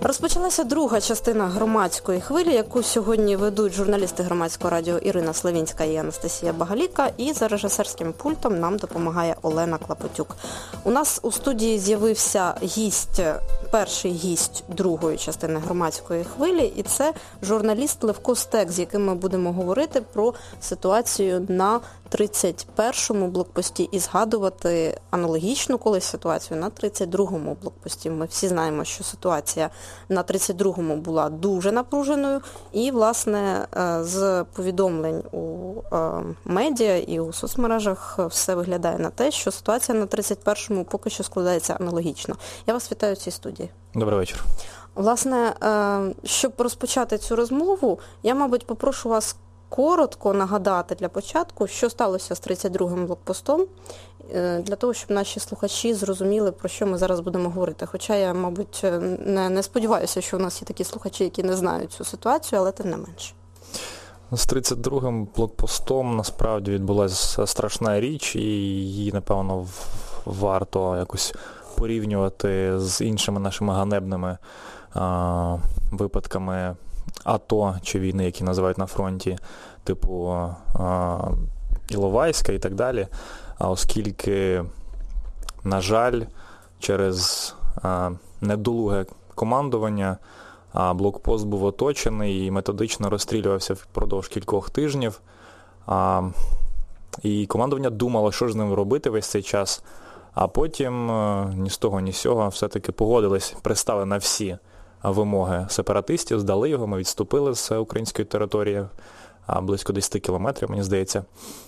Розпочалася друга частина громадської хвилі, яку сьогодні ведуть журналісти Громадського радіо Ірина Славінська і Анастасія Багаліка, і за режисерським пультом нам допомагає Олена Клопотюк. У нас у студії з'явився перший гість другої частини громадської хвилі, і це журналіст Левко Стек, з яким ми будемо говорити про ситуацію на 31-му блокпості і згадувати аналогічну колись ситуацію на 32-му блокпості. Ми всі знаємо, що ситуація на 32-му була дуже напруженою, і, власне, з повідомлень у медіа і у соцмережах все виглядає на те, що ситуація на 31-му поки що складається аналогічно. Я вас вітаю в цій студії. Добрий вечір. Власне, щоб розпочати цю розмову, я, мабуть, попрошу вас коротко нагадати для початку, що сталося з 32-м блокпостом, для того, щоб наші слухачі зрозуміли, про що ми зараз будемо говорити. Хоча я, мабуть, не сподіваюся, що у нас є такі слухачі, які не знають цю ситуацію, але тим не менше. З 32-м блокпостом насправді відбулася страшна річ, і її, напевно, варто якось порівнювати з іншими нашими ганебними випадками АТО чи війни, які називають на фронті, типу Іловайська і так далі. Оскільки, на жаль, через недолуге командування блокпост був оточений і методично розстрілювався впродовж кількох тижнів. І командування думало, що ж з ним робити весь цей час. А потім ні з того, ні з сього все-таки погодились, пристали на всі вимоги сепаратистів, здали його, ми відступили з української території, близько 10 кілометрів, мені здається.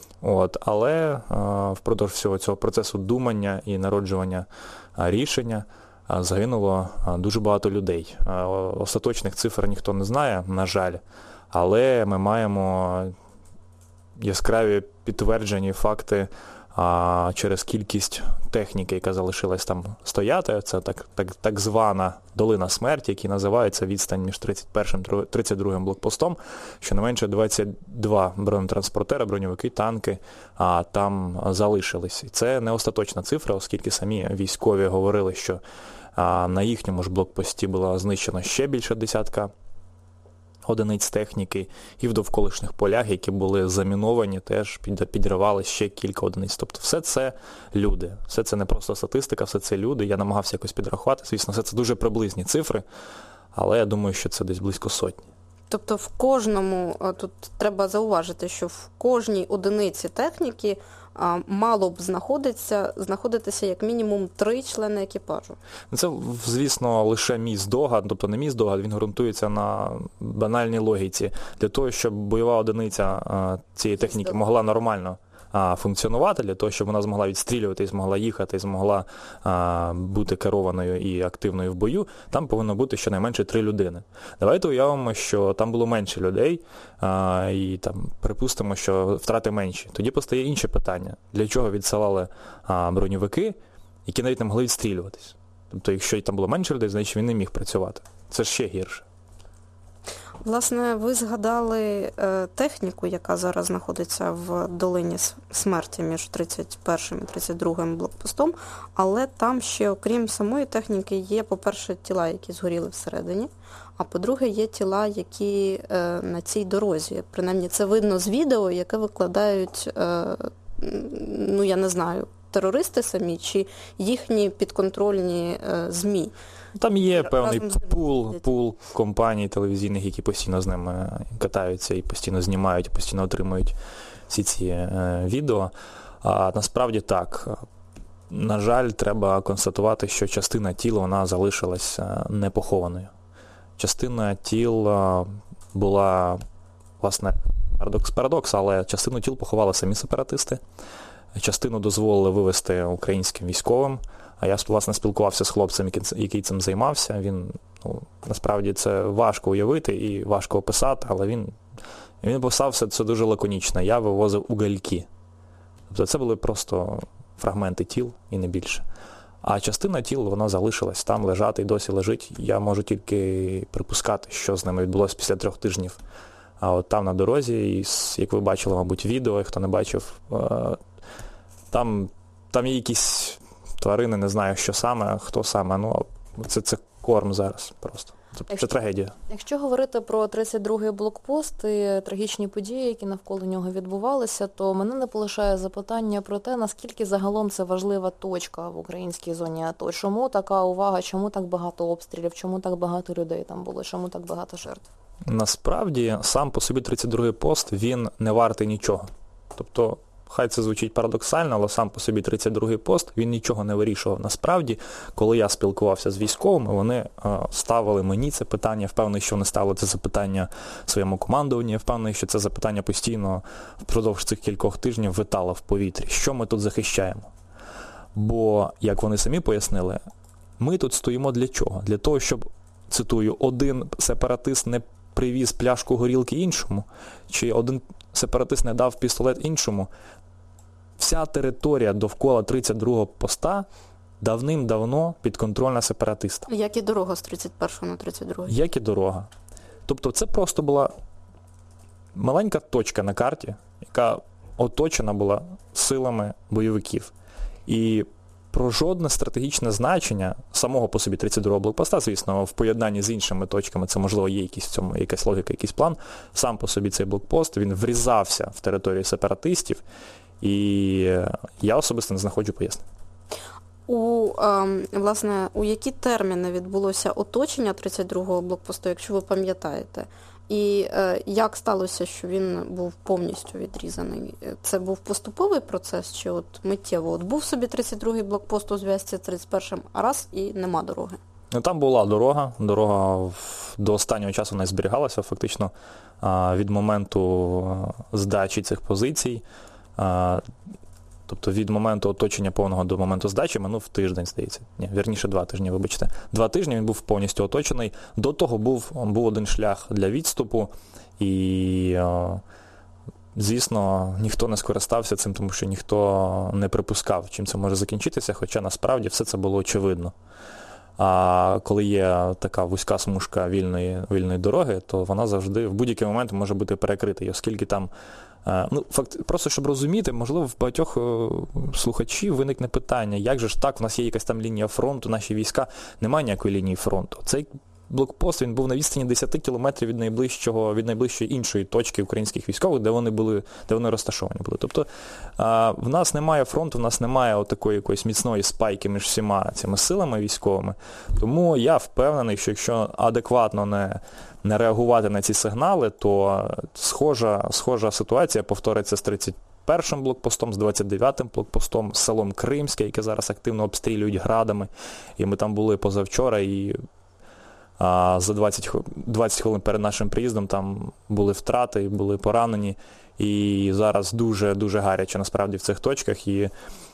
Але впродовж всього цього процесу думання і народжування рішення загинуло дуже багато людей. Остаточних цифр ніхто не знає, на жаль, але ми маємо яскраві підтверджені факти через кількість техніки, яка залишилась там стояти. Це так звана долина смерті, яка називається відстань між 31-м і 32-м блокпостом, щонайменше 22 бронетранспортери, броньовики, танки там залишились. І це не остаточна цифра, оскільки самі військові говорили, що на їхньому ж блокпості було знищено ще більше десятка одиниць техніки, і в довколишніх полях, які були заміновані, теж підривали ще кілька одиниць. Тобто все це люди, все це не просто статистика, все це люди. Я намагався якось підрахувати, звісно, все це дуже приблизні цифри, але я думаю, що це десь близько сотні. Тобто в кожному, тут треба зауважити, що в кожній одиниці техніки мало б знаходитися як мінімум 3 члени екіпажу. Це, звісно, лише мій здогад, тобто не мій здогад, він ґрунтується на банальній логіці. Для того, щоб бойова одиниця цієї техніки могла нормально функціонувати, для того, щоб вона змогла відстрілювати, змогла їхати, змогла бути керованою і активною в бою, там повинно бути щонайменше 3 людини. Давайте уявимо, що там було менше людей, і там припустимо, що втрати менші. Тоді постає інше питання. Для чого відсилали броньовики, які навіть не могли відстрілюватись? Тобто, якщо там було менше людей, значить він не міг працювати. Це ж ще гірше. Власне, ви згадали техніку, яка зараз знаходиться в долині смерті між 31-м і 32-м блокпостом, але там ще, окрім самої техніки, є, по-перше, тіла, які згоріли всередині, а по-друге, є тіла, які на цій дорозі. Принаймні, це видно з відео, яке викладають, я не знаю, терористи самі чи їхні підконтрольні ЗМІ. Там є певний пул компаній телевізійних, які постійно з ними катаються і постійно знімають, і постійно отримують всі ці відео. А насправді так. На жаль, треба констатувати, що частина тіл, вона залишилась непохованою. Частина тіл була, власне, парадокс, але частину тіл поховали самі сепаратисти. Частину дозволили вивезти українським військовим. А я, власне, спілкувався з хлопцем, який цим займався. Він, насправді, це важко уявити і важко описати, але він описав все це дуже лаконічно. Я вивозив угольки. Тобто це були просто фрагменти тіл і не більше. А частина тіл, вона залишилась там лежати і досі лежить. Я можу тільки припускати, що з ними відбулося після 3 тижнів. А от там на дорозі, і, як ви бачили, мабуть, відео, хто не бачив, там є якісь тварини, не знаю, що саме, хто саме, це корм зараз просто. Тобто це трагедія. Якщо говорити про 32-й блокпост і трагічні події, які навколо нього відбувалися, то мене не полишає запитання про те, наскільки загалом це важлива точка в українській зоні АТО. Чому така увага, чому так багато обстрілів, чому так багато людей там було, чому так багато жертв? Насправді, сам по собі 32-й пост, він не вартий нічого. Тобто, хай це звучить парадоксально, але сам по собі 32-й пост, він нічого не вирішував. Насправді, коли я спілкувався з військовими, вони ставили мені це питання, я впевнений, що вони ставили це запитання своєму командуванню, я впевнений, що це запитання постійно впродовж цих кількох тижнів витало в повітрі. Що ми тут захищаємо? Бо, як вони самі пояснили, ми тут стоїмо для чого? Для того, щоб, цитую, один сепаратист не привіз пляшку горілки іншому, чи один сепаратист не дав пістолет іншому. Вся територія довкола 32-го поста давним-давно підконтрольна сепаратистам. Як і дорога з 31-го на 32-й. Як і дорога. Тобто це просто була маленька точка на карті, яка оточена була силами бойовиків. І про жодне стратегічне значення самого по собі 32-го блокпоста, звісно, в поєднанні з іншими точками, це, можливо, є якийсь в цьому, якась логіка, якийсь план, сам по собі цей блокпост, він врізався в територію сепаратистів, і я особисто не знаходжу пояснень. Власне, у які терміни відбулося оточення 32-го блокпосту, якщо ви пам'ятаєте? І як сталося, що він був повністю відрізаний? Це був поступовий процес, чи от миттєво? От був собі 32-й блокпост у зв'язці з 31-м, а раз і нема дороги? Ну, там була дорога до останнього часу не зберігалася, фактично від моменту здачі цих позицій. Тобто від моменту оточення повного до моменту здачі минув тиждень, здається. Ні, вірніше 2 тижні, вибачте. 2 тижні він був повністю оточений. До того був один шлях для відступу. І, звісно, ніхто не скористався цим, тому що ніхто не припускав, чим це може закінчитися, хоча насправді все це було очевидно. А коли є така вузька смужка вільної дороги, то вона завжди в будь-який момент може бути перекрита. І оскільки там просто щоб розуміти, можливо, в багатьох слухачів виникне питання, як же ж так, у нас є якась там лінія фронту, наші війська, немає ніякої лінії фронту. Цей блокпост, він був на відстані 10 кілометрів від найближчої іншої точки українських військових, де вони розташовані були. Тобто в нас немає фронту, в нас немає такої якоїсь міцної спайки між всіма цими силами військовими. Тому я впевнений, що якщо адекватно не реагувати на ці сигнали, то схожа ситуація повториться з 31-м блокпостом, з 29-м блокпостом, з селом Кримське, яке зараз активно обстрілюють градами. І ми там були позавчора, і за 20 хвилин перед нашим приїздом там були втрати, були поранені. І зараз дуже-дуже гаряче насправді в цих точках. І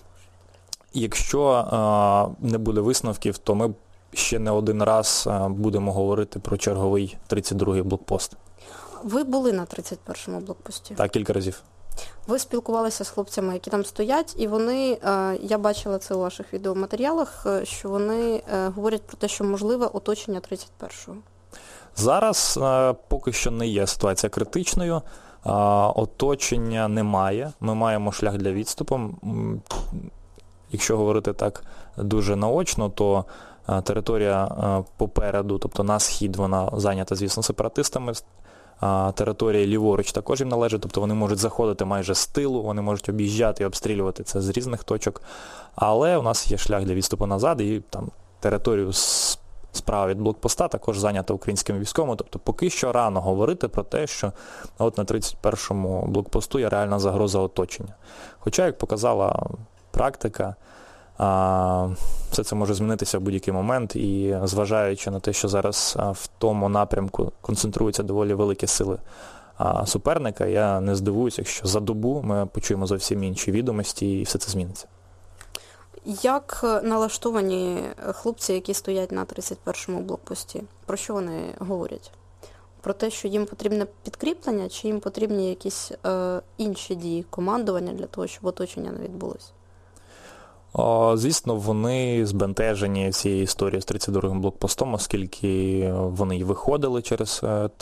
якщо не буде висновків, то ми ще не один раз будемо говорити про черговий 32-й блокпост. Ви були на 31-му блокпості? Так, кілька разів. Ви спілкувалися з хлопцями, які там стоять, і вони, я бачила це у ваших відеоматеріалах, що вони говорять про те, що можливе оточення 31-го. Зараз поки що не є ситуація критичною, оточення немає, ми маємо шлях для відступу. Якщо говорити так дуже наочно, то територія попереду, тобто на схід, вона зайнята, звісно, сепаратистами. Територія ліворуч також їм належить, тобто вони можуть заходити майже з тилу, вони можуть об'їжджати і обстрілювати це з різних точок. Але у нас є шлях для відступу назад, і там територію справа від блокпоста також зайнята українськими військовими. Тобто поки що рано говорити про те, що от на 31-му блокпосту є реальна загроза оточення. Хоча, як показала практика, все це може змінитися в будь-який момент, і зважаючи на те, що зараз в тому напрямку концентруються доволі великі сили суперника, я не здивуюся, якщо за добу ми почуємо зовсім інші відомості і все це зміниться. Як налаштовані хлопці, які стоять на 31-му блокпості? Про що вони говорять? Про те, що їм потрібне підкріплення, чи їм потрібні якісь інші дії командування для того, щоб оточення не відбулося? Звісно, вони збентежені цією історією з 32-м блокпостом, оскільки вони й виходили через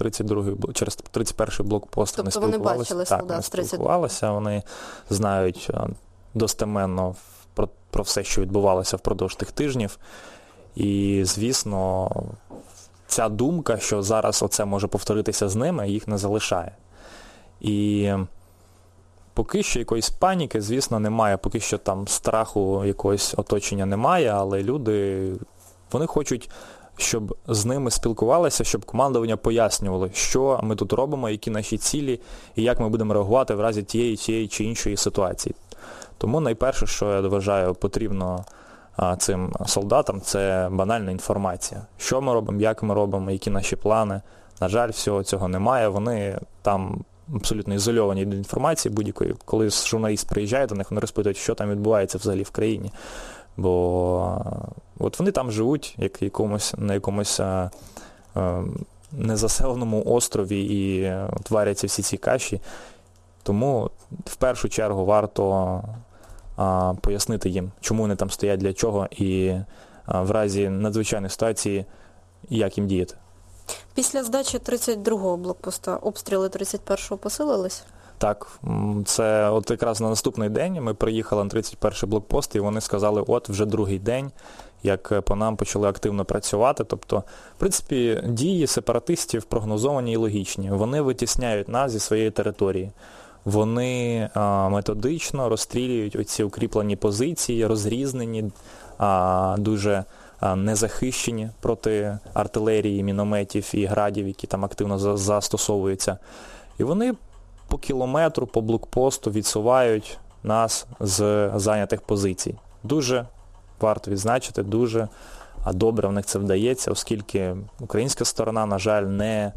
31-й блокпост. Тобто вони бачили солдат з 32-го? Спілкувалися, вони знають достеменно про все, що відбувалося впродовж тих тижнів. І, звісно, ця думка, що зараз оце може повторитися з ними, їх не залишає. І поки що якоїсь паніки, звісно, немає, поки що там страху якогось оточення немає, але люди, вони хочуть, щоб з ними спілкувалися, щоб командування пояснювало, що ми тут робимо, які наші цілі і як ми будемо реагувати в разі тієї чи іншої ситуації. Тому найперше, що я вважаю потрібно цим солдатам, це банальна інформація. Що ми робимо, як ми робимо, які наші плани. На жаль, всього цього немає. Вони там абсолютно ізольовані від інформації будь-якої. Коли журналіст приїжджає до них, вони розпитують, що там відбувається взагалі в країні. Бо от вони там живуть, як на якомусь незаселеному острові і варяться всі ці каші. Тому в першу чергу варто пояснити їм, чому вони там стоять, для чого і в разі надзвичайної ситуації, як їм діяти. Після здачі 32-го блокпоста обстріли 31-го посилились? Так, це от якраз на наступний день ми приїхали на 31-й блокпост, і вони сказали, от вже другий день, як по нам почали активно працювати. Тобто, в принципі, дії сепаратистів прогнозовані і логічні. Вони витісняють нас зі своєї території. Вони методично розстрілюють оці укріплені позиції, розрізнені, дуже незахищені проти артилерії, мінометів і градів, які там активно застосовуються. І вони по кілометру, по блокпосту відсувають нас з зайнятих позицій. Дуже варто відзначити, дуже добре в них це вдається, оскільки українська сторона, на жаль, не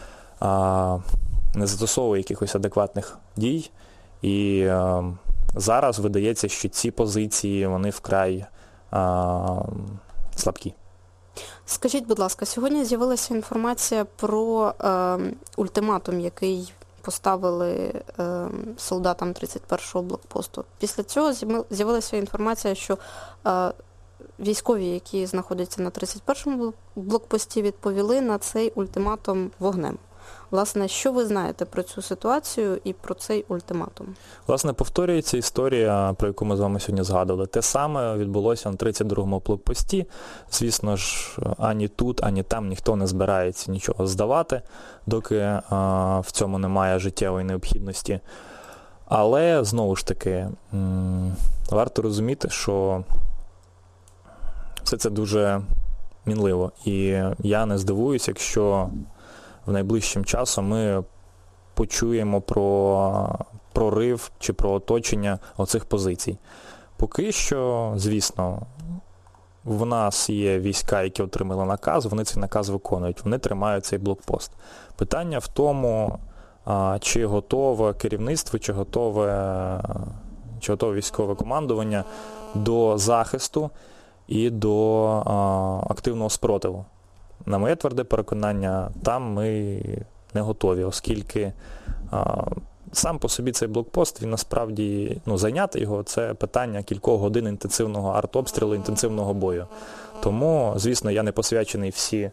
застосовує якихось адекватних дій. І зараз видається, що ці позиції, вони вкрай слабкі. Скажіть, будь ласка, сьогодні з'явилася інформація про ультиматум, який поставили солдатам 31-го блокпосту. Після цього з'явилася інформація, що військові, які знаходяться на 31-му блокпості, відповіли на цей ультиматум вогнем. Власне, що ви знаєте про цю ситуацію і про цей ультиматум? Власне, повторюється історія, про яку ми з вами сьогодні згадували. Те саме відбулося на 32-му блокпості. Звісно ж, ані тут, ані там ніхто не збирається нічого здавати, доки в цьому немає життєвої необхідності. Але, знову ж таки, варто розуміти, що все це дуже мінливо. І я не здивуюсь, якщо в найближчим часом ми почуємо про прорив чи про оточення оцих позицій. Поки що, звісно, в нас є війська, які отримали наказ, вони цей наказ виконують, вони тримають цей блокпост. Питання в тому, чи готове керівництво, чи готове військове командування до захисту і до активного спротиву. На моє тверде переконання, там ми не готові, оскільки сам по собі цей блокпост, він насправді, зайняти його, це питання кількох годин інтенсивного артобстрілу, інтенсивного бою. Тому, звісно, я не посвячений всі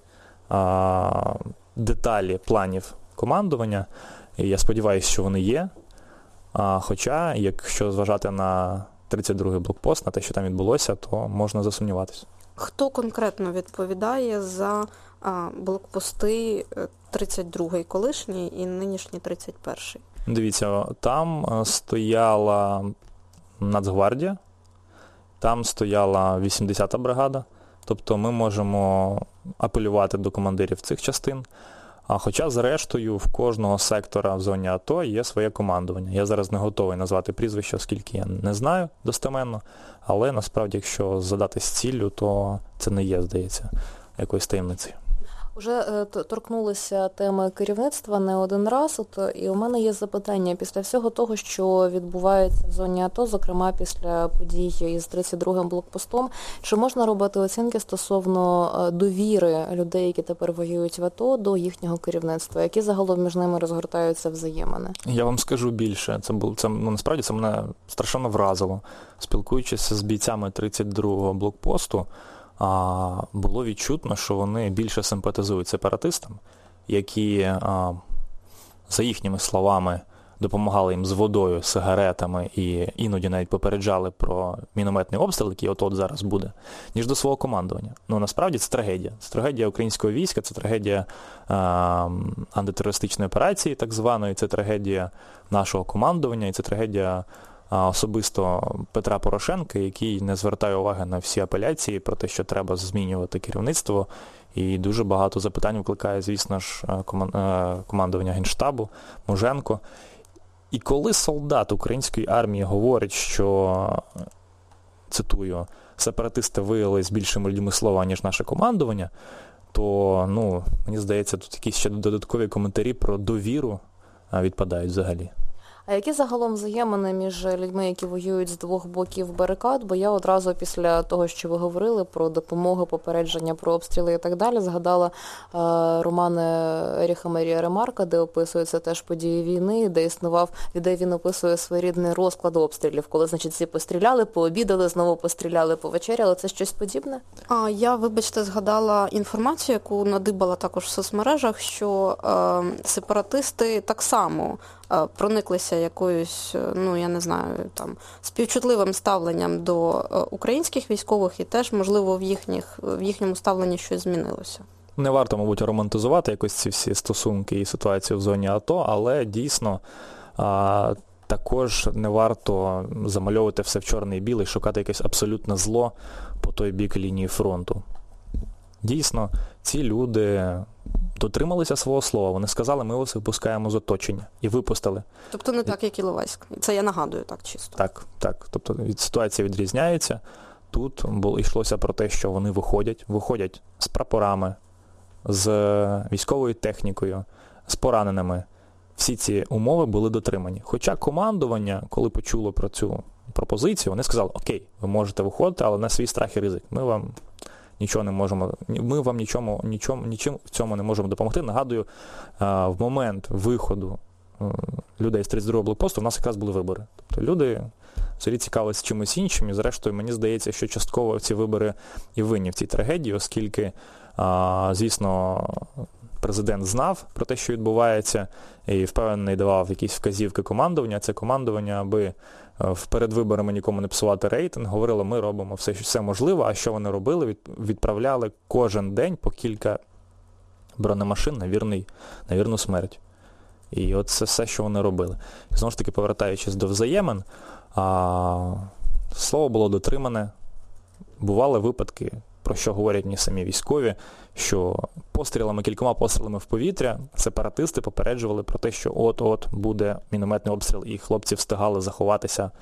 деталі планів командування, і я сподіваюся, що вони є. Хоча, якщо зважати на 32-й блокпост, на те, що там відбулося, то можна засумніватися. Хто конкретно відповідає за блокпости 32-й колишній і нинішній 31-й? Дивіться, там стояла Нацгвардія, там стояла 80-та бригада, тобто ми можемо апелювати до командирів цих частин. Хоча, зрештою, в кожного сектора в зоні АТО є своє командування. Я зараз не готовий назвати прізвище, оскільки я не знаю достеменно, але насправді, якщо задатись ціллю, то це не є, здається, якоюсь таємницею. Уже торкнулися теми керівництва не один раз, і у мене є запитання після всього того, що відбувається в зоні АТО, зокрема після подій із 32-м блокпостом, чи можна робити оцінки стосовно довіри людей, які тепер воюють в АТО, до їхнього керівництва, які загалом між ними розгортаються взаємини? Я вам скажу більше. Насправді це мене страшенно вразило. Спілкуючись з бійцями 32-го блокпосту, було відчутно, що вони більше симпатизують сепаратистам, які, за їхніми словами, допомагали їм з водою, сигаретами і іноді навіть попереджали про мінометний обстріл, який от зараз буде, ніж до свого командування. Ну, насправді це трагедія. Це трагедія українського війська, це трагедія антитерористичної операції так званої, це трагедія нашого командування і це трагедія особисто Петра Порошенка, який не звертає уваги на всі апеляції про те, що треба змінювати керівництво. І дуже багато запитань викликає, звісно ж, командування Генштабу, Муженко. І коли солдат української армії говорить, що, цитую, сепаратисти виявились більшими людьми слова, ніж наше командування, то, мені здається, тут якісь ще додаткові коментарі про довіру відпадають взагалі. А які загалом взаємини між людьми, які воюють з двох боків барикад? Бо я одразу після того, що ви говорили про допомогу, попередження, про обстріли і так далі, згадала романи Еріха Марія Ремарка, де описуються теж події війни, де він описує своєрідний розклад обстрілів, коли, значить, всі постріляли, пообідали, знову постріляли, повечеряли. Це щось подібне? Я, вибачте, згадала інформацію, яку надибала також в соцмережах, що сепаратисти так само прониклися якоюсь, я не знаю, співчутливим ставленням до українських військових і теж, можливо, в їхньому ставленні щось змінилося. Не варто, мабуть, романтизувати якось ці всі стосунки і ситуацію в зоні АТО, але дійсно також не варто замальовувати все в чорне і біле і шукати якесь абсолютне зло по той бік лінії фронту. Дійсно, ці люди дотрималися свого слова. Вони сказали, ми вас випускаємо з оточення. І випустили. Тобто не так, як Іловайськ. Це я нагадую так чисто. Так. Тобто ситуація відрізняється. Тут йшлося про те, що вони виходять з прапорами, з військовою технікою, з пораненими. Всі ці умови були дотримані. Хоча командування, коли почуло про цю пропозицію, вони сказали, окей, ви можете виходити, але на свій страх і ризик. Ми вам нічого не можемо, ми вам нічим в цьому не можемо допомогти. Нагадую, в момент виходу людей з 32-го блокпосту в нас якраз були вибори. Тобто люди взагалі цікавилися чимось іншим, і зрештою мені здається, що частково ці вибори і винні в цій трагедії, оскільки, звісно, президент знав про те, що відбувається, і впевнений давав якісь вказівки командування. Це командування, аби перед виборами нікому не псувати рейтинг, говорило, ми робимо все можливе, а що вони робили? Відправляли кожен день по кілька бронемашин на вірну смерть. І от це все, що вони робили. І знову ж таки, повертаючись до взаємин, слово було дотримане. Бували випадки, про що говорять мені самі військові, що кількома пострілами в повітря сепаратисти попереджували про те, що от-от буде мінометний обстріл, і хлопці встигали заховатися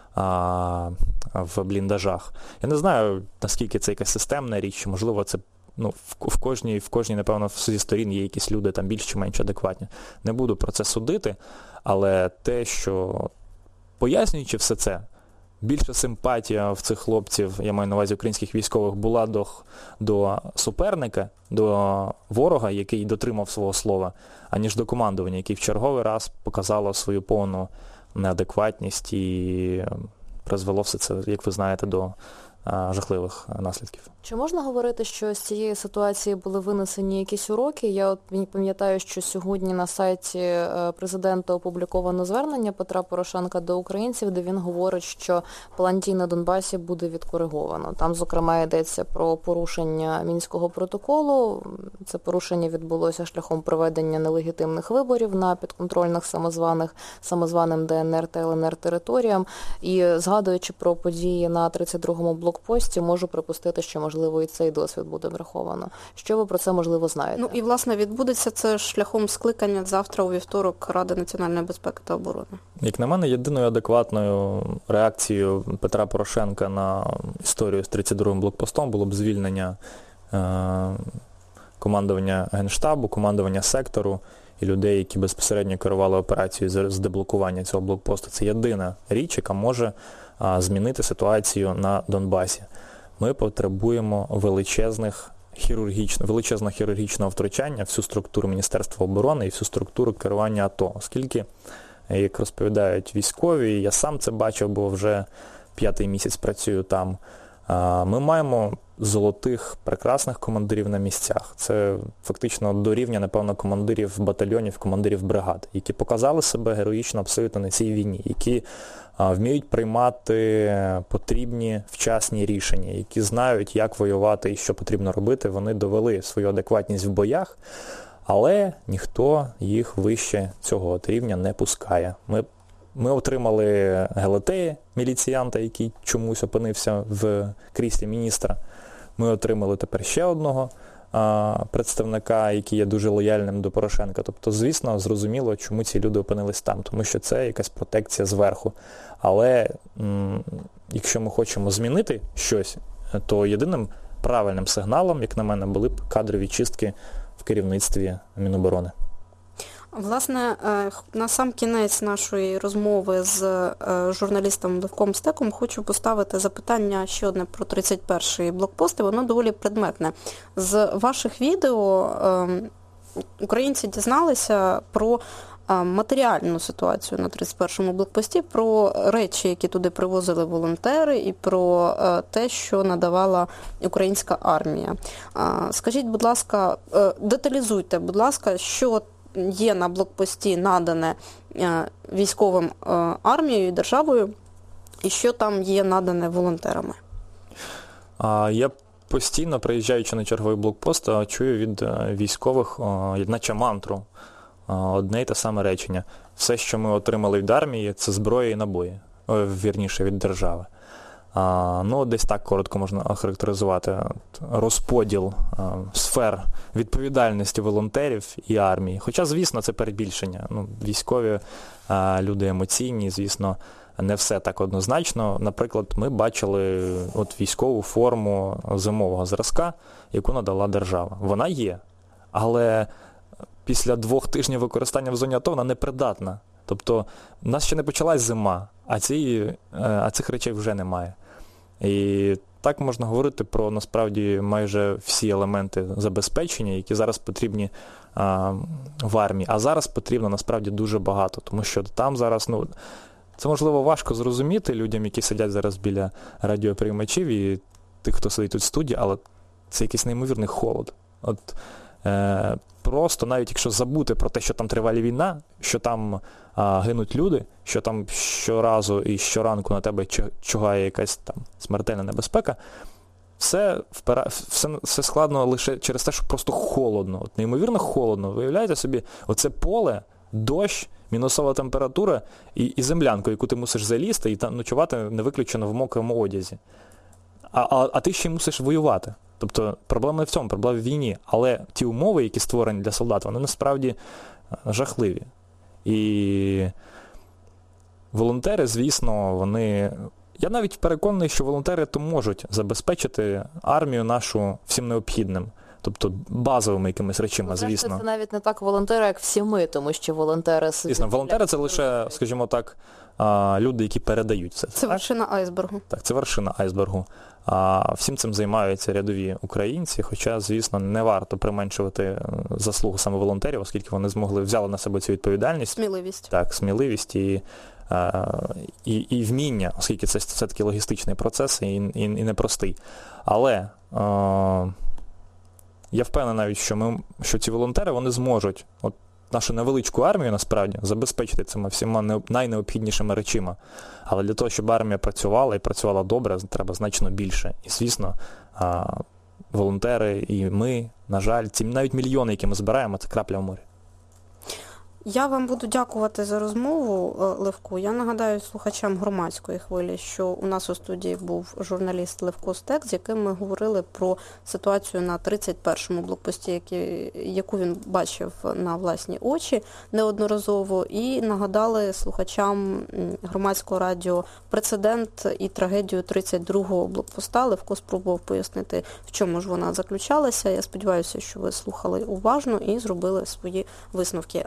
в бліндажах. Я не знаю, наскільки це якась системна річ, можливо, це в кожній, напевно, зі сторін є якісь люди там більш чи менш адекватні. Не буду про це судити, але те, що пояснюючи все це, більша симпатія в цих хлопців, я маю на увазі українських військових, була до суперника, до ворога, який дотримав свого слова, аніж до командування, який в черговий раз показало свою повну неадекватність і призвело все це, як ви знаєте, до жахливих наслідків. Чи можна говорити, що з цієї ситуації були винесені якісь уроки? Я пам'ятаю, що сьогодні на сайті президента опубліковано звернення Петра Порошенка до українців, де він говорить, що план дій на Донбасі буде відкориговано. Там, зокрема, йдеться про порушення Мінського протоколу. Це порушення відбулося шляхом проведення нелегітимних виборів на підконтрольних самозваним ДНР та ЛНР територіям. І згадуючи про події на 32-му блокпості, можу припустити, що, можливо, і цей досвід буде враховано. Що ви про це, можливо, знаєте? І, власне, відбудеться це шляхом скликання завтра у вівторок Ради національної безпеки та оборони. Як на мене, єдиною адекватною реакцією Петра Порошенка на історію з 32-м блокпостом було б звільнення командування Генштабу, командування сектору і людей, які безпосередньо керували операцією з деблокування цього блокпосту. Це єдина річ, яка може змінити ситуацію на Донбасі. Ми потребуємо величезного хірургічного втручання в всю структуру Міністерства оборони і всю структуру керування АТО. Оскільки, як розповідають військові, я сам це бачив, бо вже 5-й місяць працюю там, Ми маємо золотих, прекрасних командирів на місцях. Це фактично до рівня, напевно, командирів батальйонів, командирів бригад, які показали себе героїчно абсолютно на цій війні, які вміють приймати потрібні вчасні рішення, які знають, як воювати і що потрібно робити. Вони довели свою адекватність в боях, але ніхто їх вище цього рівня не пускає. Ми отримали Гелетея, міліціянта, який чомусь опинився в кріслі міністра. Ми отримали тепер ще одного представника, який є дуже лояльним до Порошенка. Тобто, звісно, зрозуміло, чому ці люди опинились там, тому що це якась протекція зверху. Але якщо ми хочемо змінити щось, то єдиним правильним сигналом, як на мене, були б кадрові чистки в керівництві Міноборони. Власне, на сам кінець нашої розмови з журналістом Левком Стеком хочу поставити запитання ще одне про 31-й блокпост, і воно доволі предметне. З ваших відео українці дізналися про матеріальну ситуацію на 31-му блокпості, про речі, які туди привозили волонтери, і про те, що надавала українська армія. Скажіть, будь ласка, деталізуйте, будь ласка, що є на блокпості надане військовим армією і державою, і що там є надане волонтерами? Я постійно, приїжджаючи на черговий блокпост, чую від військових, наче мантру, одне й те саме речення. Все, що ми отримали від армії, це зброя і набої, вірніше, від держави. Десь так коротко можна охарактеризувати розподіл сфер відповідальності волонтерів і армії. Хоча, звісно, це перебільшення. Військові люди емоційні, звісно, не все так однозначно. Наприклад, ми бачили військову форму зимового зразка, яку надала держава. Вона є, але після 2 тижнів використання в зоні АТО вона непридатна. Тобто, у нас ще не почалась зима, а цих речей вже немає. І так можна говорити про, насправді, майже всі елементи забезпечення, які зараз потрібні в армії. А зараз потрібно, насправді, дуже багато, тому що там зараз, це, можливо, важко зрозуміти людям, які сидять зараз біля радіоприймачів і тих, хто сидить тут в студії, але це якийсь неймовірний холод. Просто навіть якщо забути про те, що там триває війна, що там гинуть люди, що там щоразу і щоранку на тебе чугає якась там смертельна небезпека, все складно лише через те, що просто холодно. Неймовірно холодно. Виявляєте собі, оце поле, дощ, мінусова температура і землянку, яку ти мусиш залізти і там ночувати не виключено в мокрому одязі. А ти ще й мусиш воювати. Тобто проблема не в цьому, проблема в війні. Але ті умови, які створені для солдат, вони насправді жахливі. І волонтери, звісно, вони... Я навіть переконаний, що волонтери то можуть забезпечити армію нашу всім необхідним. Тобто базовими якимись речами, звісно. Це навіть не так волонтери, як всі ми, тому що волонтери... Звісно, волонтери – це лише, скажімо так, люди, які передають все. Це вершина айсбергу. Так, це вершина айсбергу. Всім цим займаються рядові українці, хоча, звісно, не варто применшувати заслугу саме волонтерів, оскільки вони взяли на себе цю відповідальність. Сміливість. Так, сміливість і вміння, оскільки це все-таки логістичний процес і непростий. Але я впевнений навіть, що ці волонтери, вони зможуть нашу невеличку армію, насправді, забезпечити цими всіма найнеобхіднішими речами. Але для того, щоб армія працювала і працювала добре, треба значно більше. І, звісно, волонтери і ми, на жаль, ці навіть мільйони, які ми збираємо, це крапля в морі. Я вам буду дякувати за розмову, Левку. Я нагадаю слухачам громадської хвилі, що у нас у студії був журналіст Левко Стек, з яким ми говорили про ситуацію на 31-му блокпості, яку він бачив на власні очі неодноразово, і нагадали слухачам громадського радіо прецедент і трагедію 32-го блокпоста. Левко спробував пояснити, в чому ж вона заключалася. Я сподіваюся, що ви слухали уважно і зробили свої висновки. Тим часом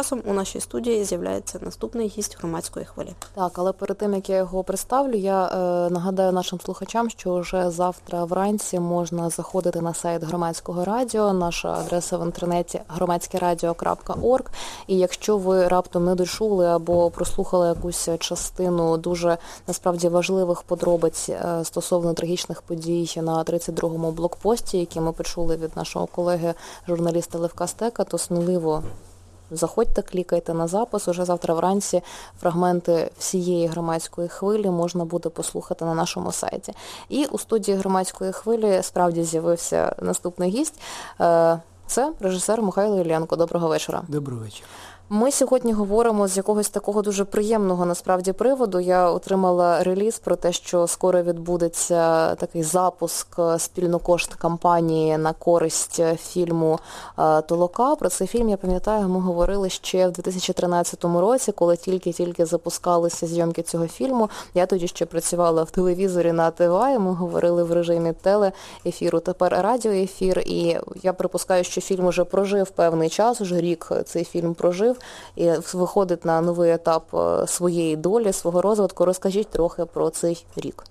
часом у нашій студії з'являється наступний гість громадської хвилі. Так, але перед тим, як я його представлю, я нагадаю нашим слухачам, що вже завтра вранці можна заходити на сайт Громадського радіо, наша адреса в інтернеті громадськерадіо.орг, і якщо ви раптом не дочули або прослухали якусь частину дуже, насправді, важливих подробиць стосовно трагічних подій на 32-му блокпості, які ми почули від нашого колеги, журналіста Левка Стека, то сміливо заходьте, клікайте на запис. Уже завтра вранці фрагменти всієї громадської хвилі можна буде послухати на нашому сайті. І у студії громадської хвилі справді з'явився наступний гість. Це режисер Михайло Іллєнко. Доброго вечора. Доброго вечора. Ми сьогодні говоримо з якогось такого дуже приємного, насправді, приводу. Я отримала реліз про те, що скоро відбудеться такий запуск спільнокошт кампанії на користь фільму «Толока». Про цей фільм, я пам'ятаю, ми говорили ще в 2013 році, коли тільки запускалися зйомки цього фільму. Я тоді ще працювала в телевізорі на ТВА, і ми говорили в режимі телеефіру, тепер радіоефір. І я припускаю, що фільм уже прожив певний час, уже рік цей фільм прожив, і виходить на новий етап своєї долі, свого розвитку. Розкажіть трохи про цей рік.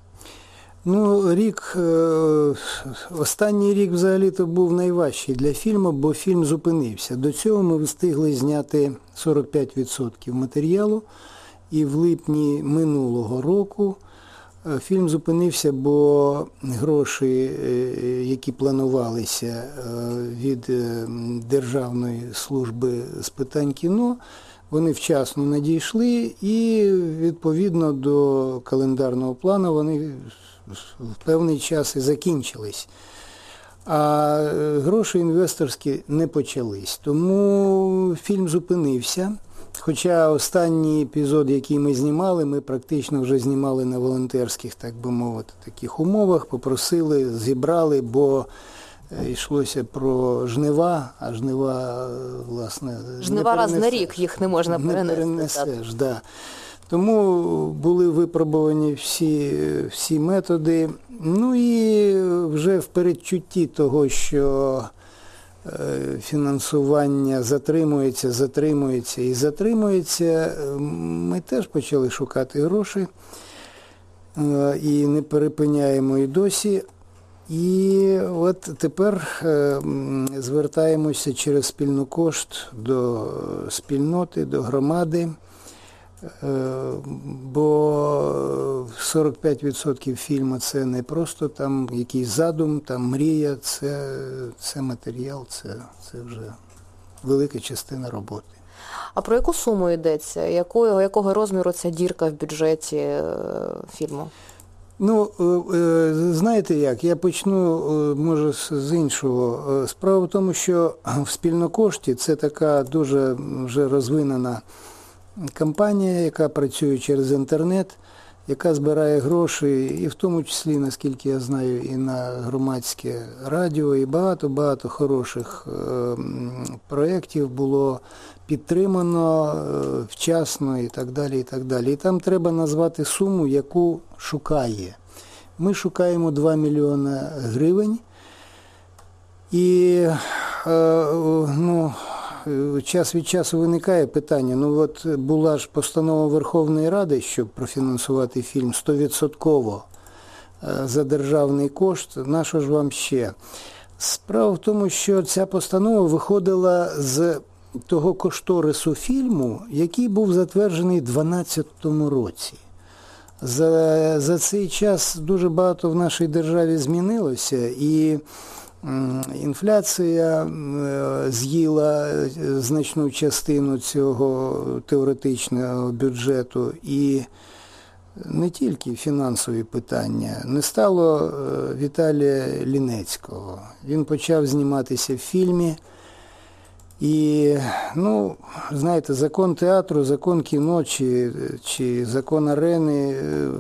Останній рік взагалі-то був найважчий для фільму, бо фільм зупинився. До цього ми встигли зняти 45% матеріалу, і в липні минулого року фільм зупинився, бо гроші, які планувалися від Державної служби з питань кіно, вони вчасно надійшли, і відповідно до календарного плану вони в певний час і закінчились. А гроші інвесторські не почались. Тому фільм зупинився. Хоча останній епізод, який ми знімали, ми практично вже знімали на волонтерських, так би мовити, таких умовах, попросили, зібрали, бо йшлося про жнива, а жнива, власне, жнива раз на рік, їх не можна перенести. Не перенесеш, да. Тому були випробувані всі методи. Ну і вже в передчутті того, що фінансування затримується, ми теж почали шукати гроші і не перепиняємо і досі. І от тепер звертаємося через спільнокошт до спільноти, до громади, бо 45% фільму – це не просто там якийсь задум, там мрія, це матеріал, це вже велика частина роботи. А про яку суму йдеться? Якого розміру ця дірка в бюджеті фільму? Знаєте як, я почну, може, з іншого. Справа в тому, що в спільнокошті це така дуже вже розвинена компанія, яка працює через інтернет, яка збирає гроші, і в тому числі, наскільки я знаю, і на громадське радіо, і багато хороших проєктів було підтримано вчасно і так далі, і так далі. І там треба назвати суму, яку шукає. Ми шукаємо 2 мільйони гривень, і час від часу виникає питання, була ж постанова Верховної Ради, щоб профінансувати фільм 100% за державний кошт, на що ж вам ще? Справа в тому, що ця постанова виходила з того кошторису фільму, який був затверджений у 2012 році. За цей час дуже багато в нашій державі змінилося, і інфляція з'їла значну частину цього теоретичного бюджету, і не тільки фінансові питання. Не стало Віталія Лінецького. Він почав зніматися в фільмі. І, знаєте, закон театру, закон кіно чи закон арени,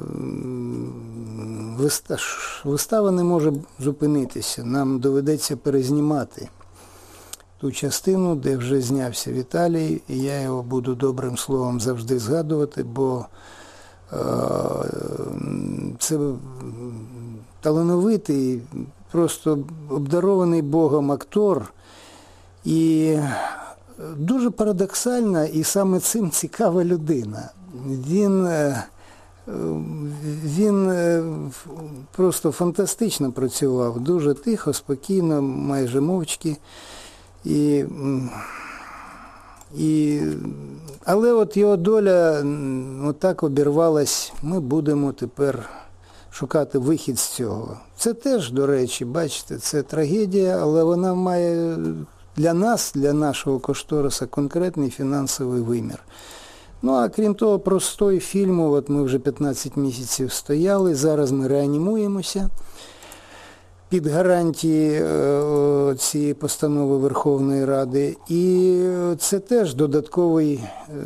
вистава не може зупинитися. Нам доведеться перезнімати ту частину, де вже знявся Віталій, і я його буду добрим словом завжди згадувати, бо це талановитий, просто обдарований Богом актор. І дуже парадоксальна і саме цим цікава людина. Він просто фантастично працював, дуже тихо, спокійно, майже мовчки. Але от його доля отак обірвалась, ми будемо тепер шукати вихід з цього. Це теж, до речі, бачите, це трагедія, але вона має для нас, для нашого кошториса, конкретний фінансовий вимір. Ну, а крім того, простой фільму, от ми вже 15 місяців стояли, зараз ми реанімуємося під гарантії цієї постанови Верховної Ради. І це теж додатковий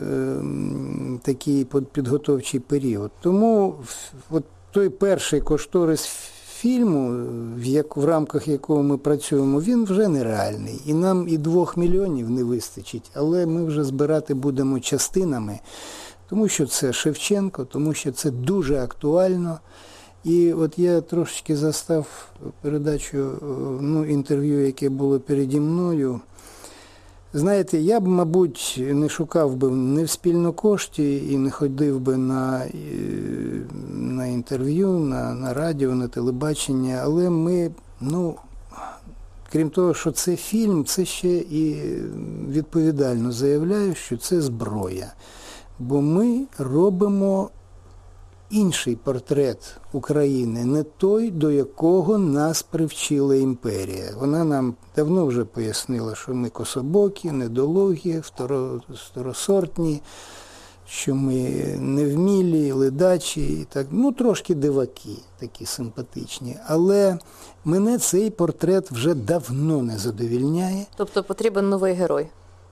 такий підготовчий період. Тому от той перший кошторис фільму, в рамках якого ми працюємо, він вже нереальний. І нам і 2 мільйонів не вистачить, але ми вже збирати будемо частинами, тому що це Шевченко, тому що це дуже актуально. І от я трошечки застав передачу, інтерв'ю, яке було переді мною. Знаєте, я б, мабуть, не шукав би ні в спільнокошті і не ходив би на інтерв'ю, на радіо, на телебачення, але ми, крім того, що це фільм, це ще і відповідально заявляю, що це зброя. Бо ми робимо інший портрет України, не той, до якого нас привчила імперія. Вона нам давно вже пояснила, що ми кособокі, недолугі, второсортні, що ми невмілі, ледачі, і так, трошки диваки, такі симпатичні. Але мене цей портрет вже давно не задовільняє. Тобто потрібен новий герой?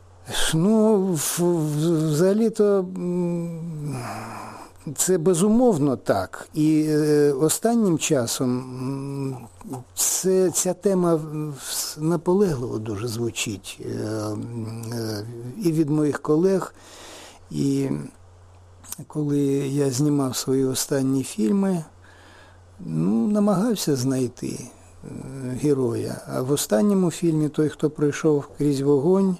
Взагалі-то це безумовно так. І останнім часом ця тема наполегливо дуже звучить і від моїх колег. І коли я знімав свої останні фільми, намагався знайти героя. А в останньому фільмі «Той, хто пройшов крізь вогонь»,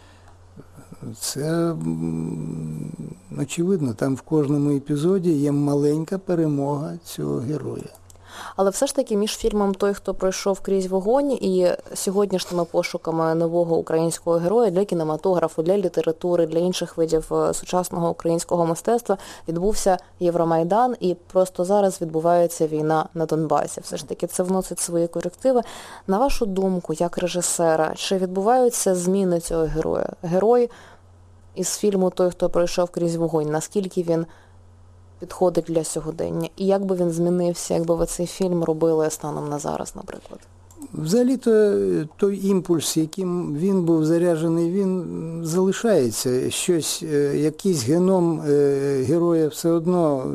це, очевидно, там в кожному епізоді є маленька перемога цього героя. Але все ж таки між фільмом «Той, хто пройшов крізь вогонь» і сьогоднішніми пошуками нового українського героя для кінематографу, для літератури, для інших видів сучасного українського мистецтва відбувся Євромайдан, і просто зараз відбувається війна на Донбасі. Все ж таки це вносить свої корективи. На вашу думку, як режисера, чи відбуваються зміни цього героя? Герой із фільму «Той, хто пройшов крізь вогонь», наскільки він підходить для сьогодення? І як би він змінився, якби ви цей фільм робили станом на зараз, наприклад? Взагалі-то той імпульс, яким він був заряджений, він залишається. Якийсь геном героя все одно,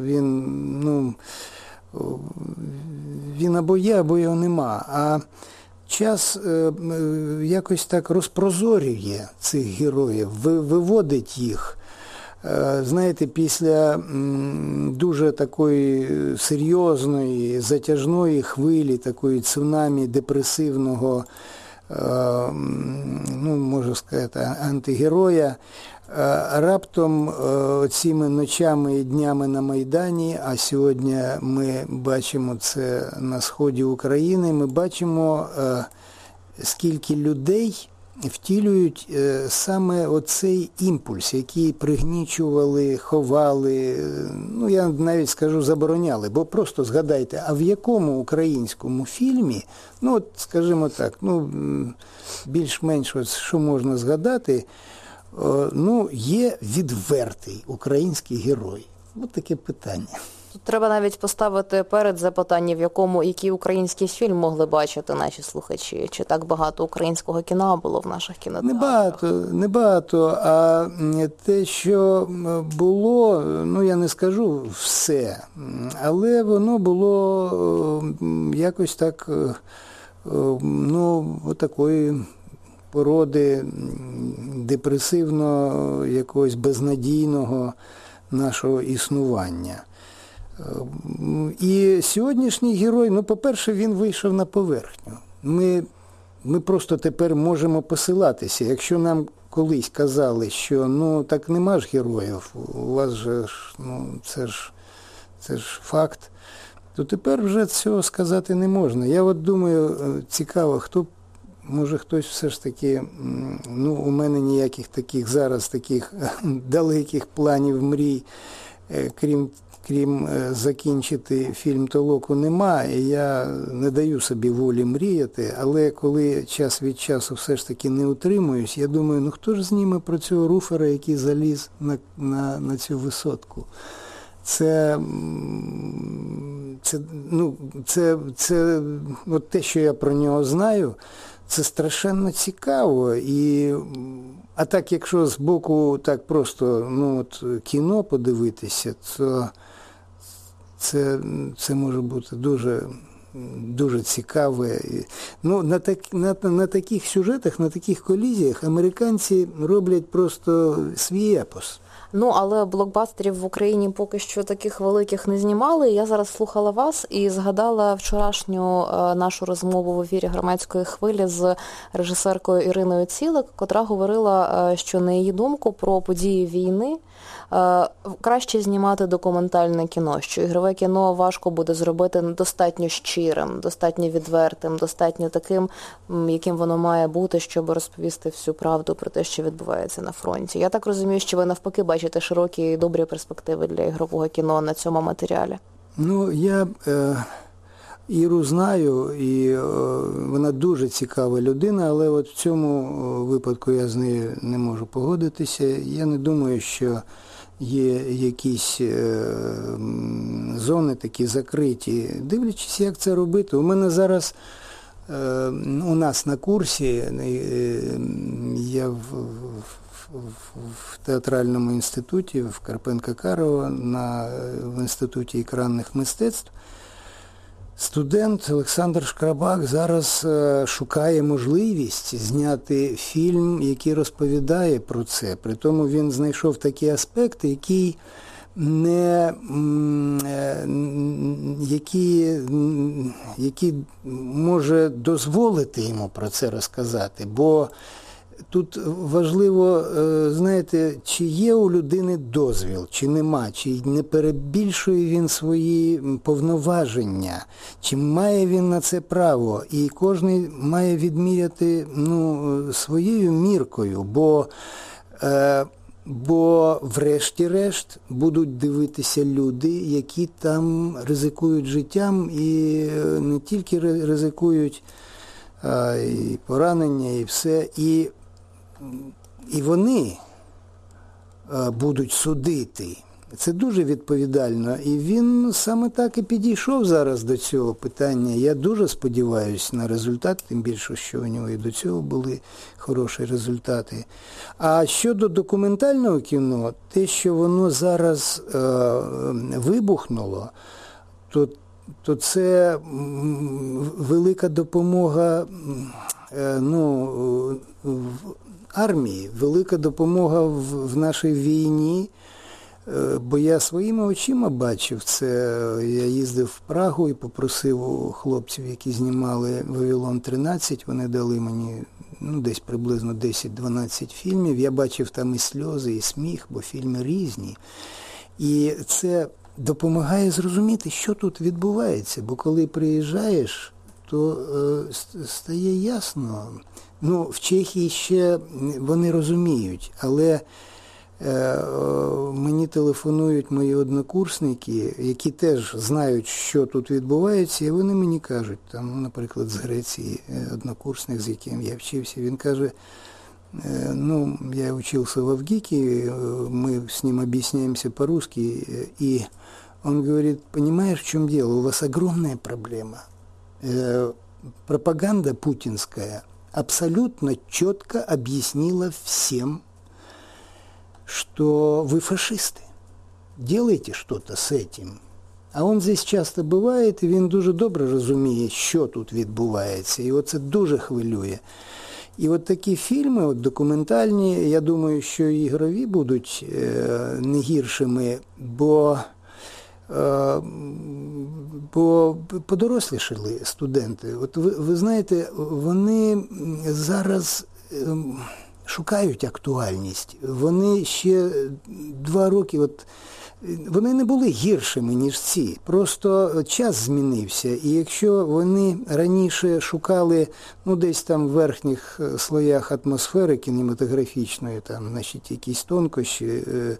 він або є, або його нема. А час якось так розпрозорює цих героїв, виводить їх. Знаєте, після дуже такої серйозної, затяжної хвилі, такої цунамі депресивного, можна сказати, антигероя, раптом цими ночами і днями на Майдані, а сьогодні ми бачимо це на сході України, ми бачимо, скільки людей втілюють саме оцей імпульс, який пригнічували, ховали, я навіть скажу, забороняли. Бо просто згадайте, а в якому українському фільмі, скажімо так, більш-менш, що можна згадати, є відвертий український герой. Ось таке питання. Тут треба навіть поставити перед запитання, який український фільм могли бачити наші слухачі. Чи так багато українського кіно було в наших кінотеатрах? Небагато. А те, що було, я не скажу все, але воно було якось так, такої породи депресивно, якогось безнадійного нашого існування. І сьогоднішній герой, по-перше, він вийшов на поверхню. Ми просто тепер можемо посилатися. Якщо нам колись казали, що ну так нема ж героїв, у вас же ну це ж факт, то тепер вже цього сказати не можна. Я от думаю, цікаво, може хтось все ж таки, ну у мене ніяких таких зараз таких далеких планів, мрій, крім закінчити фільм «Толоку» нема, і я не даю собі волі мріяти, але коли час від часу все ж таки не утримуюсь, я думаю, ну хто ж зніме про цього руфера, який заліз на цю висотку? Це от те, що я про нього знаю, це страшенно цікаво. А так, якщо з боку так просто кіно подивитися, то це може бути дуже, дуже цікаве. Ну, на таких сюжетах, на таких колізіях американці роблять просто свій епос. Ну, але блокбастерів в Україні поки що таких великих не знімали. Я зараз слухала вас і згадала вчорашню нашу розмову в ефірі «Громадської хвилі» з режисеркою Іриною Цілик, котра говорила, що на її думку про події війни краще знімати документальне кіно, що ігрове кіно важко буде зробити достатньо щирим, достатньо відвертим, достатньо таким, яким воно має бути, щоб розповісти всю правду про те, що відбувається на фронті. Я так розумію, що ви навпаки бачите широкі і добрі перспективи для ігрового кіно на цьому матеріалі. Ну, я Іру знаю, і вона дуже цікава людина, але от в цьому випадку я з нею не можу погодитися. Я не думаю, що є якісь зони такі закриті. Дивлячись, як це робити. У мене зараз, у нас на курсі, я в театральному інституті, в Карпенка-Карого, в Інституті екранних мистецтв, студент Олександр Шкрабак зараз шукає можливість зняти фільм, який розповідає про це. Притому він знайшов такі аспекти, які може дозволити йому про це розказати. Бо тут важливо, знаєте, чи є у людини дозвіл, чи нема, чи не перебільшує він свої повноваження, чи має він на це право. І кожен має відміряти своєю міркою, бо врешті-решт будуть дивитися люди, які там ризикують життям і не тільки ризикують, а і поранення, і все. І вони будуть судити. Це дуже відповідально. І він саме так і підійшов зараз до цього питання. Я дуже сподіваюся на результат, тим більше, що у нього і до цього були хороші результати. А щодо документального кіно, те, що воно зараз вибухнуло, то це велика допомога армії, велика допомога в нашій війні, бо я своїми очима бачив це. Я їздив в Прагу і попросив у хлопців, які знімали «Вавилон-13», вони дали мені десь приблизно 10-12 фільмів. Я бачив там і сльози, і сміх, бо фільми різні. І це допомагає зрозуміти, що тут відбувається, бо коли приїжджаєш, то стає ясно. В Чехії ще вони розуміють, але мені телефонують мої однокурсники, які теж знають, що тут відбувається, і вони мені кажуть, там, наприклад, з Греції однокурсник, з яким я вчився, він каже, я учился в Авгике, мы с ним объясняемся по-русски, и он говорит, понимаешь, в чем дело, у вас огромная проблема. Пропаганда путинская абсолютно четко объяснила всем, что вы фашисты. Делайте что-то з этим. А він здесь часто буває, і він дуже добре розуміє, що тут відбувається. І оце дуже хвилює. І от такі фільми, документальні, я думаю, що і ігрові будуть не гіршими, бо подорослішали студенти. От ви знаєте, вони зараз шукають актуальність. Вони ще 2 роки, вони не були гіршими, ніж ці. Просто час змінився. І якщо вони раніше шукали, десь там в верхніх слоях атмосфери кінематографічної, там, значить, якісь тонкощі,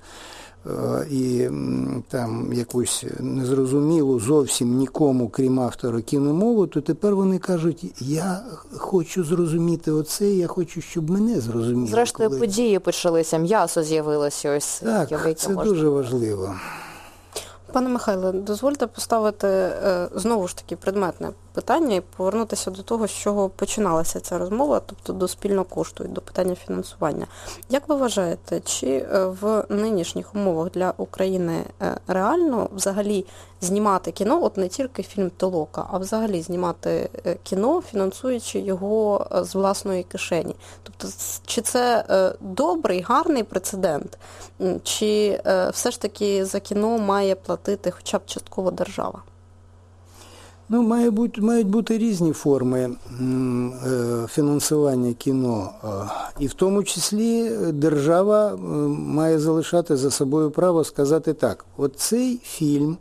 і там якусь незрозумілу зовсім нікому, крім автора, кіномову, то тепер вони кажуть, я хочу зрозуміти оце, я хочу, щоб мене зрозуміли. Зрештою, події почалися, м'ясо з'явилося. Ось так, це дуже важливо. Пане Михайле, дозвольте поставити знову ж таки предметне питання і повернутися до того, з чого починалася ця розмова, тобто до спільного кошту і до питання фінансування. Як ви вважаєте, чи в нинішніх умовах для України реально взагалі знімати кіно, от не тільки фільм «Толока», а взагалі знімати кіно, фінансуючи його з власної кишені? Тобто, чи це добрий, гарний прецедент, чи все ж таки за кіно має платити хоча б частково держава? Мають бути різні форми фінансування кіно. І в тому числі держава має залишати за собою право сказати так, оцей фільм,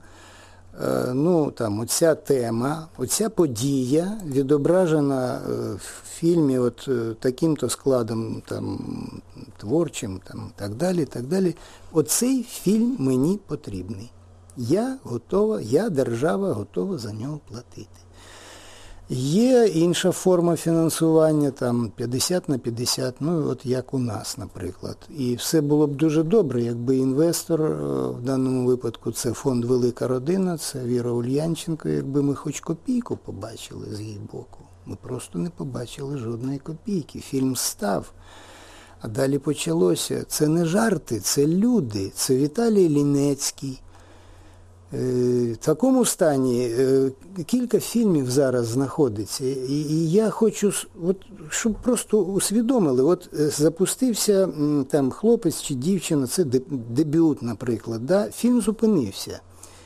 оця тема, оця подія відображена в фільмі таким-то складом творчим, так далі. Оцей фільм мені потрібний. Я, держава, готова за нього платити. Є інша форма фінансування, 50/50, як у нас, наприклад. І все було б дуже добре, якби інвестор, в даному випадку це фонд «Велика родина», це Віра Ульянченко, якби ми хоч копійку побачили з її боку. Ми просто не побачили жодної копійки. Фільм став. А далі почалося. Це не жарти, це люди, це Віталій Лінецький. В такому стані кілька фільмів зараз знаходиться. І я хочу, щоб просто усвідомили, запустився хлопець чи дівчина, це дебют, наприклад, да? Фільм зупинився.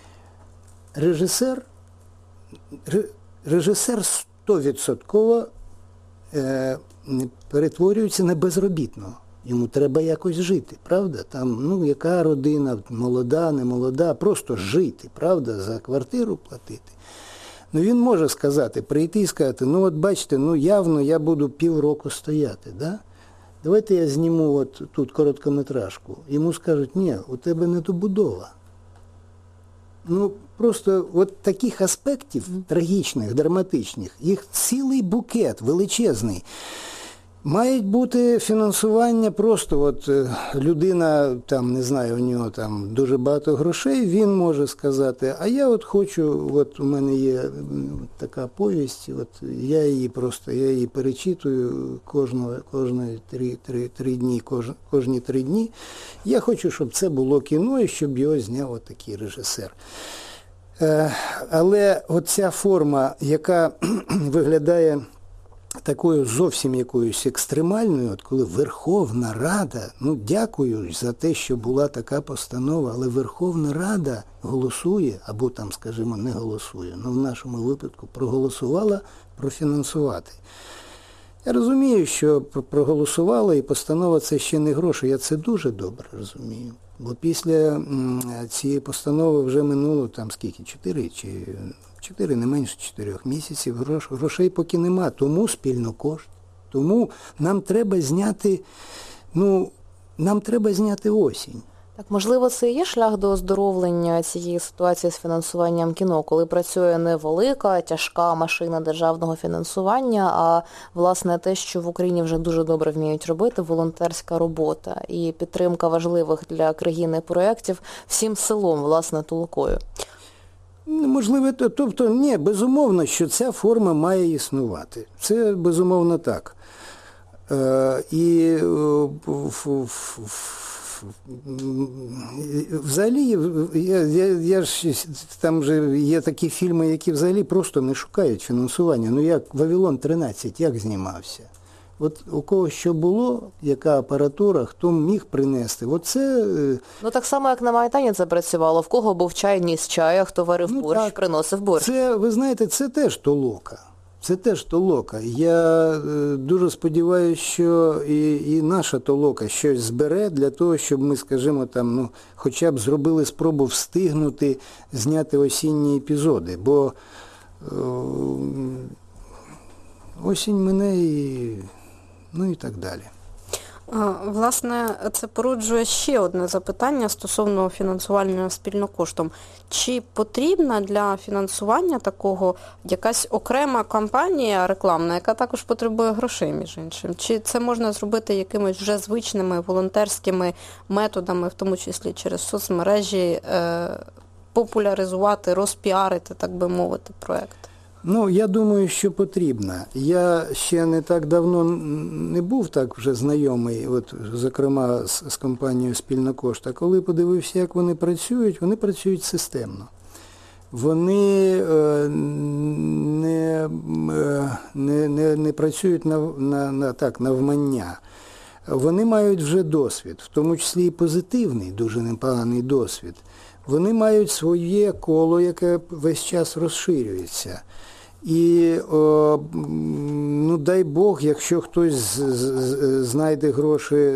Режисер 100% перетворюється на безробітного. Йому треба якось жити, правда? Яка родина, молода, не молода, просто жити, правда, за квартиру платити. Він може прийти і сказати, бачите, явно я буду півроку стояти, да? Давайте я зніму тут короткометражку. Йому скажуть, ні, у тебе не добудова. Просто таких аспектів трагічних, драматичних, їх цілий букет величезний. Має бути фінансування просто, людина, у нього дуже багато грошей, він може сказати, а я хочу, у мене є така повість, я її перечитую кожні 3 дні. Я хочу, щоб це було кіно і щоб його зняв такий режисер. Але оця форма, яка виглядає такою зовсім якоюсь екстремальною, коли Верховна Рада, дякую за те, що була така постанова, але Верховна Рада голосує, або скажімо, не голосує, в нашому випадку проголосувала профінансувати. Я розумію, що проголосувала і постанова це ще не гроші, я це дуже добре розумію. Бо після цієї постанови вже минуло 4, не менше 4 місяців, грошей поки нема, тому спільно кошт. Тому нам треба зняти осінь. Так, можливо, це і є шлях до оздоровлення цієї ситуації з фінансуванням кіно, коли працює не велика, тяжка машина державного фінансування, а, власне, те, що в Україні вже дуже добре вміють робити, волонтерська робота і підтримка важливих для країни проєктів всім селом, власне, Толокою. Можливо, ні, безумовно, що ця форма має існувати. Це, безумовно, так. І взагалі, там же є такі фільми, які взагалі просто не шукають фінансування. Як «Вавилон 13», як знімався? У кого що було, яка апаратура, хто міг принести. Так само, як на Майдані це працювало. В кого був чай, ніс чаю, хто варив борщ, приносив борщ. Це, ви знаєте, це теж толока. Це теж толока. Я дуже сподіваюся, що і наша толока щось збере для того, щоб ми, скажімо, там, хоча б зробили спробу встигнути зняти осінні епізоди. Бо осінь мине і так далі. Власне, це породжує ще одне запитання стосовно фінансування спільно коштом. Чи потрібна для фінансування такого якась окрема кампанія рекламна, яка також потребує грошей, між іншим? Чи це можна зробити якимись вже звичними волонтерськими методами, в тому числі через соцмережі, популяризувати, розпіарити, так би мовити, проект? Я думаю, що потрібно. Я ще не так давно не був так вже знайомий, зокрема з компанією «Спільно кошт», а коли подивився, як вони працюють системно. Вони не працюють навмання. Вони мають вже досвід, в тому числі і позитивний, дуже непоганий досвід. Вони мають своє коло, яке весь час розширюється. І, дай Бог, якщо хтось знайде гроші,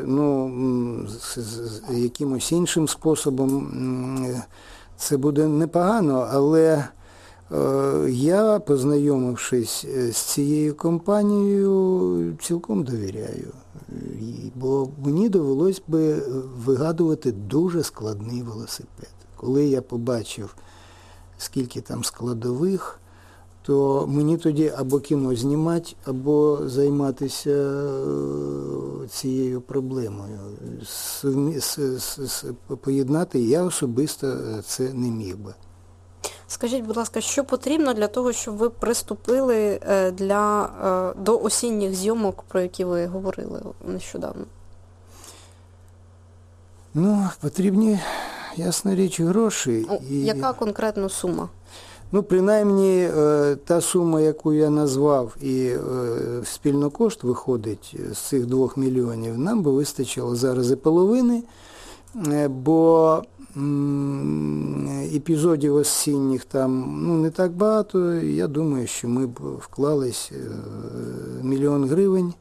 якимось іншим способом, це буде непогано, але я, познайомившись з цією компанією, цілком довіряю. Бо мені довелось би вигадувати дуже складний велосипед. Коли я побачив, скільки там складових, то мені тоді або кіно знімати, або займатися цією проблемою. Поєднати я особисто це не міг би. Скажіть, будь ласка, що потрібно для того, щоб ви приступили до осінніх зйомок, про які ви говорили нещодавно? Потрібні, ясна річ, гроші. Яка конкретно сума? Принаймні, та сума, яку я назвав, і «Спільно кошт» виходить з цих 2 мільйонів, нам би вистачило зараз і половини, бо епізодів осінніх там не так багато. Я думаю, що ми б вклались 1 мільйон гривень.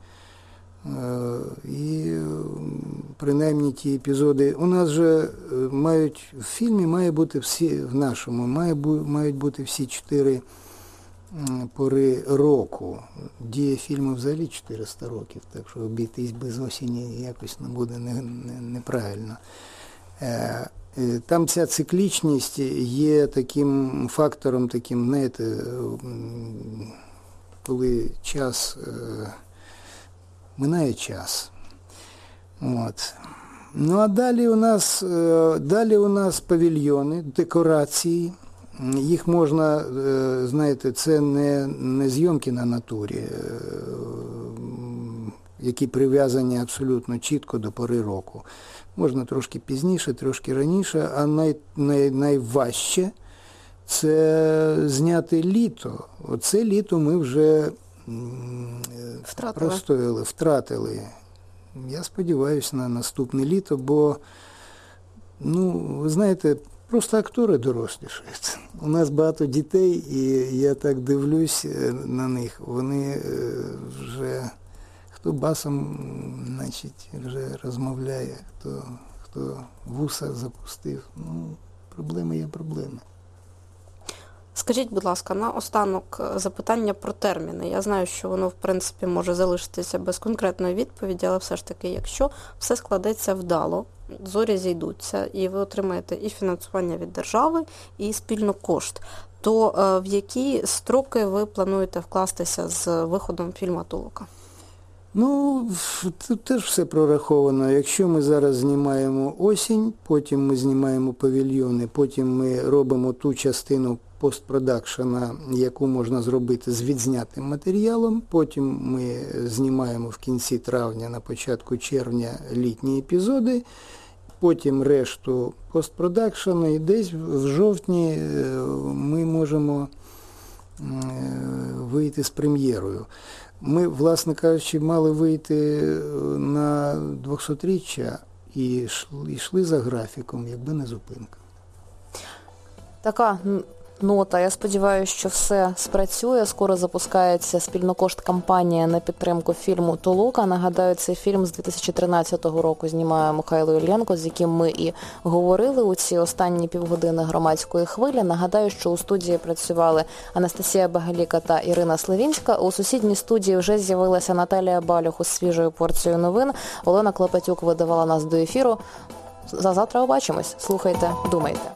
І принаймні ті епізоди у нас же в фільмі має бути в нашому мають бути всі 4 пори року. Дія фільму взагалі 400 років, так що обійтись без осені якось буде неправильно. Там ця циклічність є таким фактором, знаєте, коли минає час. А далі у нас павільйони, декорації. Їх можна, знаєте, це не зйомки на натурі, які прив'язані абсолютно чітко до пори року. Можна трошки пізніше, трошки раніше, а найважче – це зняти літо. Оце літо ми вже втратили. Я сподіваюся на наступне літо, бо, ви знаєте, просто актори дорослішають. У нас багато дітей, і я так дивлюсь на них. Вони вже, хто басом, вже розмовляє, хто вуса запустив. Проблеми є проблеми. Скажіть, будь ласка, наостанок запитання про терміни. Я знаю, що воно, в принципі, може залишитися без конкретної відповіді, але все ж таки, якщо все складеться вдало, зорі зійдуться, і ви отримаєте і фінансування від держави, і спільно кошт, то в які строки ви плануєте вкластися з виходом фільму «Толока»? Тут теж все прораховано. Якщо ми зараз знімаємо осінь, потім ми знімаємо павільйони, потім ми робимо ту частину постпродакшена, яку можна зробити з відзнятим матеріалом, потім ми знімаємо в кінці травня, на початку червня літні епізоди, потім решту постпродакшена, і десь в жовтні ми можемо вийти з прем'єрою. Ми, власне кажучи, мали вийти на 200-річчя і йшли за графіком, якби не зупинка. Така нота. Я сподіваюся, що все спрацює. Скоро запускається спільнокошт-кампанія на підтримку фільму «Толока». Нагадаю, цей фільм з 2013 року знімає Михайло Іллєнко, з яким ми і говорили у ці останні півгодини громадської хвилі. Нагадаю, що у студії працювали Анастасія Багаліка та Ірина Славінська. У сусідній студії вже з'явилася Наталія Балюх із свіжою порцією новин. Олена Клопотюк видавала нас до ефіру. Завтра побачимось. Слухайте, думайте.